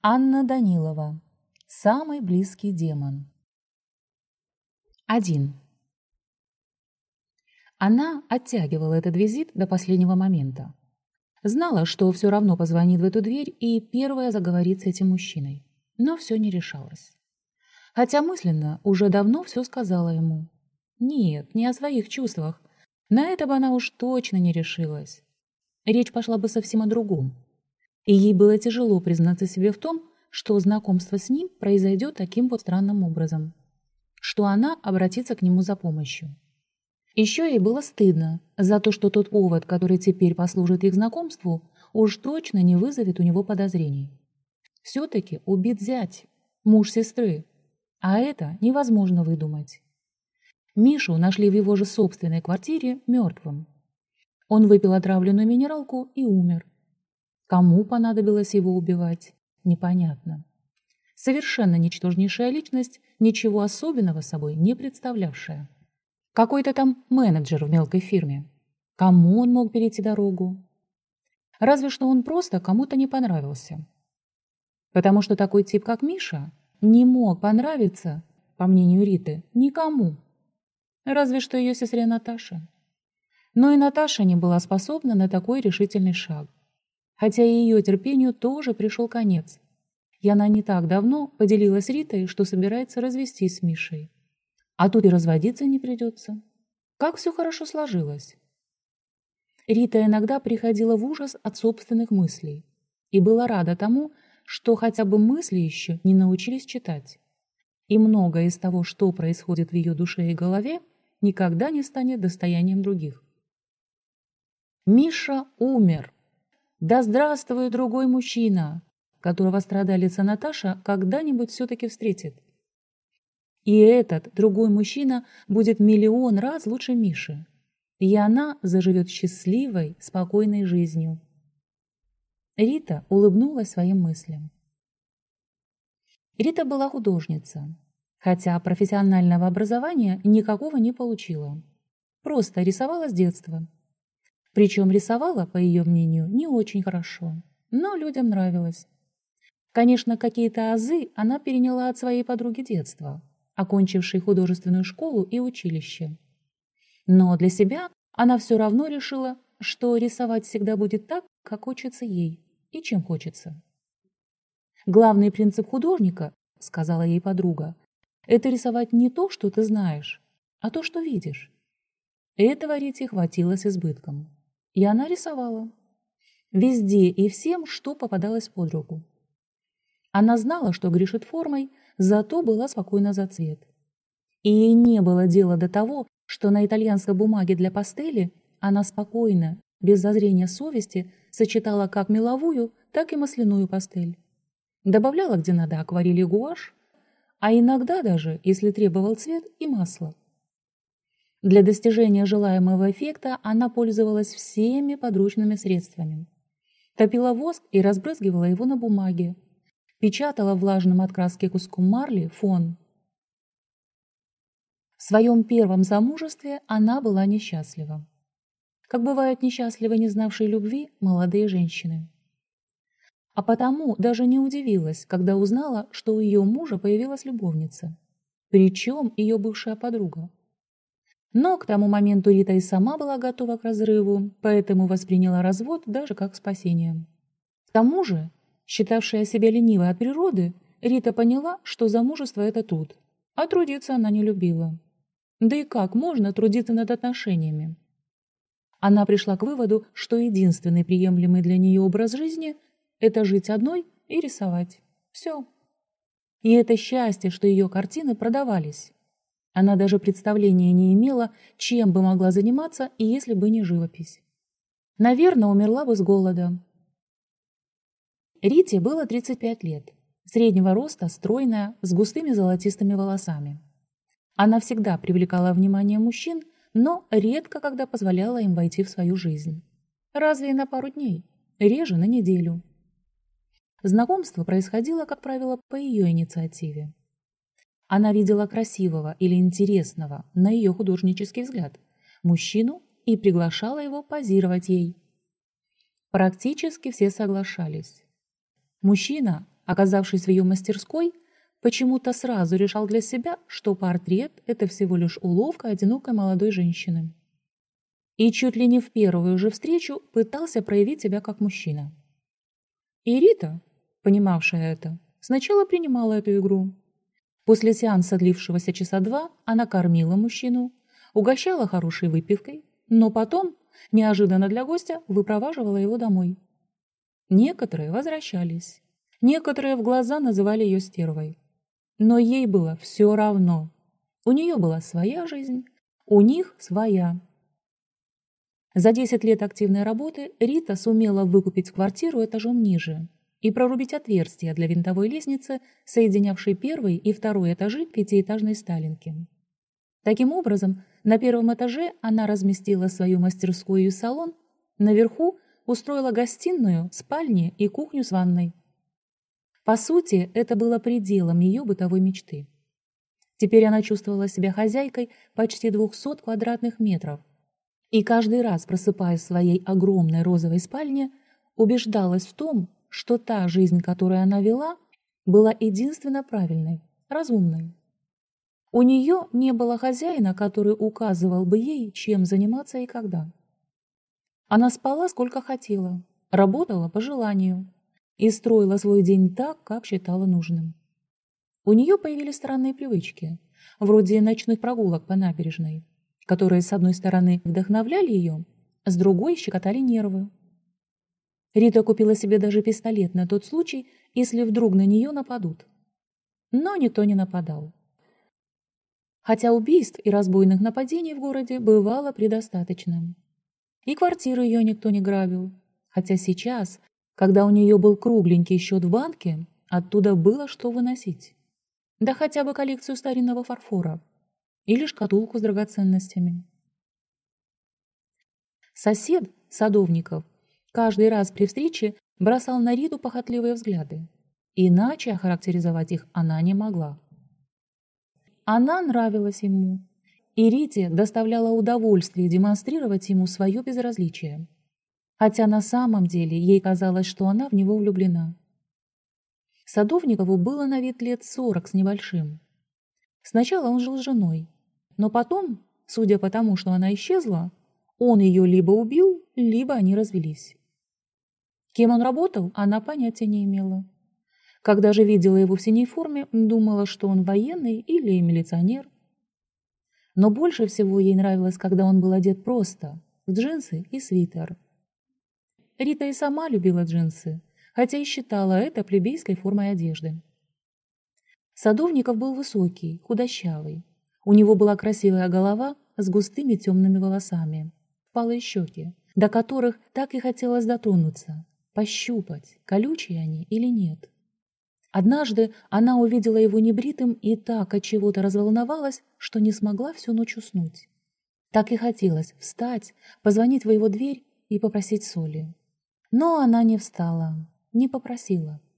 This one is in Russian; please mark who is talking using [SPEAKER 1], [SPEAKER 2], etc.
[SPEAKER 1] Анна Данилова. Самый близкий демон. 1. Она оттягивала этот визит до последнего момента. Знала, что все равно позвонит в эту дверь и первая заговорит с этим мужчиной, но все не решалось. Хотя мысленно уже давно все сказала ему. Нет, не о своих чувствах. На это бы она уж точно не решилась. Речь пошла бы совсем о другом. И ей было тяжело признаться себе в том, что знакомство с ним произойдет таким вот странным образом, что она обратится к нему за помощью. Еще ей было стыдно за то, что тот повод, который теперь послужит их знакомству, уж точно не вызовет у него подозрений. Все-таки убит зять, муж сестры, а это невозможно выдумать. Мишу нашли в его же собственной квартире мертвым. Он выпил отравленную минералку и умер. Кому понадобилось его убивать, непонятно. Совершенно ничтожнейшая личность, ничего особенного собой не представлявшая. Какой-то там менеджер в мелкой фирме. Кому он мог перейти дорогу? Разве что он просто кому-то не понравился. Потому что такой тип, как Миша, не мог понравиться, по мнению Риты, никому. Разве что ее сестре Наташе. Но и Наташа не была способна на такой решительный шаг. Хотя и ее терпению тоже пришел конец. И она не так давно поделилась с Ритой, что собирается развестись с Мишей. А тут и разводиться не придется. Как все хорошо сложилось. Рита иногда приходила в ужас от собственных мыслей и была рада тому, что хотя бы мысли еще не научились читать. И многое из того, что происходит в ее душе и голове, никогда не станет достоянием других. Миша умер. Да здравствует другой мужчина, которого страдалица Наташа когда-нибудь все-таки встретит. И этот другой мужчина будет миллион раз лучше Миши. И она заживет счастливой, спокойной жизнью. Рита улыбнулась своим мыслям. Рита была художница, хотя профессионального образования никакого не получила. Просто рисовала с детства. Причем рисовала, по ее мнению, не очень хорошо, но людям нравилось. Конечно, какие-то азы она переняла от своей подруги детства, окончившей художественную школу и училище. Но для себя она все равно решила, что рисовать всегда будет так, как хочется ей и чем хочется. «Главный принцип художника, — сказала ей подруга, — это рисовать не то, что ты знаешь, а то, что видишь». Этого Рите хватило с избытком. И она рисовала. Везде и всем, что попадалось под руку. Она знала, что грешит формой, зато была спокойна за цвет. И ей не было дела до того, что на итальянской бумаге для пастели она спокойно, без зазрения совести, сочетала как меловую, так и масляную пастель. Добавляла где надо акварель и гуашь, а иногда даже, если требовал цвет, и масло. Для достижения желаемого эффекта она пользовалась всеми подручными средствами. Топила воск и разбрызгивала его на бумаге. Печатала влажным от краски куском марли фон. В своем первом замужестве она была несчастлива. Как бывают несчастливы, не знавшие любви, молодые женщины. А потому даже не удивилась, когда узнала, что у ее мужа появилась любовница. Причем ее бывшая подруга. Но к тому моменту Рита и сама была готова к разрыву, поэтому восприняла развод даже как спасение. К тому же, считавшая себя ленивой от природы, Рита поняла, что замужество – это труд, а трудиться она не любила. Да и как можно трудиться над отношениями? Она пришла к выводу, что единственный приемлемый для нее образ жизни – это жить одной и рисовать. Все. И это счастье, что ее картины продавались. Она даже представления не имела, чем бы могла заниматься, и если бы не живопись. Наверное, умерла бы с голода. Рите было 35 лет. Среднего роста, стройная, с густыми золотистыми волосами. Она всегда привлекала внимание мужчин, но редко когда позволяла им войти в свою жизнь. Разве и на пару дней, реже на неделю. Знакомство происходило, как правило, по ее инициативе. Она видела красивого или интересного, на ее художнический взгляд, мужчину и приглашала его позировать ей. Практически все соглашались. Мужчина оказавшись в ее мастерской, почему-то сразу решал для себя, что портрет – это всего лишь уловка одинокой молодой женщины. И чуть ли не в первую же встречу пытался проявить себя как мужчина. И Рита, понимавшая это, сначала принимала эту игру. После сеанса, длившегося часа 2, она кормила мужчину, угощала хорошей выпивкой, но потом, неожиданно для гостя, выпроваживала его домой. Некоторые возвращались, некоторые в глаза называли ее стервой. Но ей было все равно. У нее была своя жизнь, у них своя. За 10 лет активной работы Рита сумела выкупить квартиру этажом ниже и прорубить отверстия для винтовой лестницы, соединявшей первый и второй этажи пятиэтажной сталинки. Таким образом, на первом этаже она разместила свою мастерскую и салон, наверху устроила гостиную, спальни и кухню с ванной. По сути, это было пределом ее бытовой мечты. Теперь она чувствовала себя хозяйкой почти 200 квадратных метров, и каждый раз, просыпаясь в своей огромной розовой спальне, убеждалась в том, что та жизнь, которую она вела, была единственно правильной, разумной. У нее не было хозяина, который указывал бы ей, чем заниматься и когда. Она спала сколько хотела, работала по желанию и строила свой день так, как считала нужным. У нее появились странные привычки, вроде ночных прогулок по набережной, которые, с одной стороны, вдохновляли ее, а с другой щекотали нервы. Рита купила себе даже пистолет на тот случай, если вдруг на нее нападут. Но никто не нападал. Хотя убийств и разбойных нападений в городе бывало предостаточно. И квартиру ее никто не грабил, хотя сейчас, когда у нее был кругленький счет в банке, оттуда было что выносить. Да хотя бы коллекцию старинного фарфора или шкатулку с драгоценностями. Сосед, Садовников, каждый раз при встрече бросал на Риту похотливые взгляды. Иначе охарактеризовать их она не могла. Она нравилась ему, и Рите доставляла удовольствие демонстрировать ему свое безразличие. Хотя на самом деле ей казалось, что она в него влюблена. Садовникову было на вид лет 40 с небольшим. Сначала он жил с женой, но потом, судя по тому, что она исчезла, он ее либо убил, либо они развелись. Кем он работал, она понятия не имела. Когда же видела его в синей форме, думала, что он военный или милиционер. Но больше всего ей нравилось, когда он был одет просто, в джинсы и свитер. Рита и сама любила джинсы, хотя и считала это плебейской формой одежды. Садовников был высокий, худощавый. У него была красивая голова с густыми темными волосами, впалые щеки, до которых так и хотелось дотронуться, пощупать, колючие они или нет. Однажды она увидела его небритым и так от чего-то разволновалась, что не смогла всю ночь уснуть. Так и хотелось встать, позвонить в его дверь и попросить соли. Но она не встала, не попросила.